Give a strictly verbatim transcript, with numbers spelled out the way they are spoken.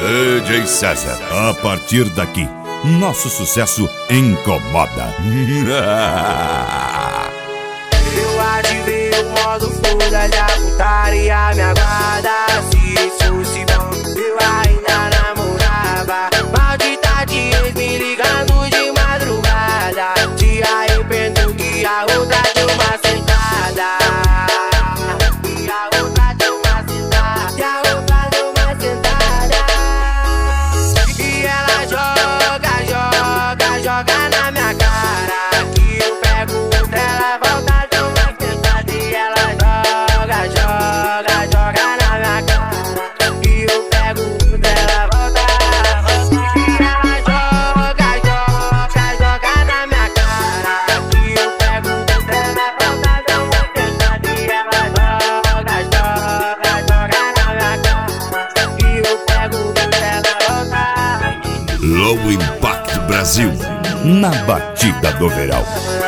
D J César, a partir daqui, nosso sucesso incomoda. Eu ativei o modo foda da putaria, me aguarda. Se fosse bom, eu ainda namorava. Maldita de ex me ligando de madrugada. Se arrependo que a outra deu uma sentada. Que a outra deu uma sentada. Que a outra deu uma sentada. E ela joga, joga, joga na minha cara. Que eu pego outra, ela volta, deu uma sentada. E ela joga, joga, joga na minha cara. Que eu pego outra, ela volta, volta. E ela joga, joga, joga na minha cara. Que eu pego outra, ela volta, deu uma sentada. E ela joga, joga, joga na minha cara. Que eu pego outra, ela volta. Low Impact Brasil, na batida do verão.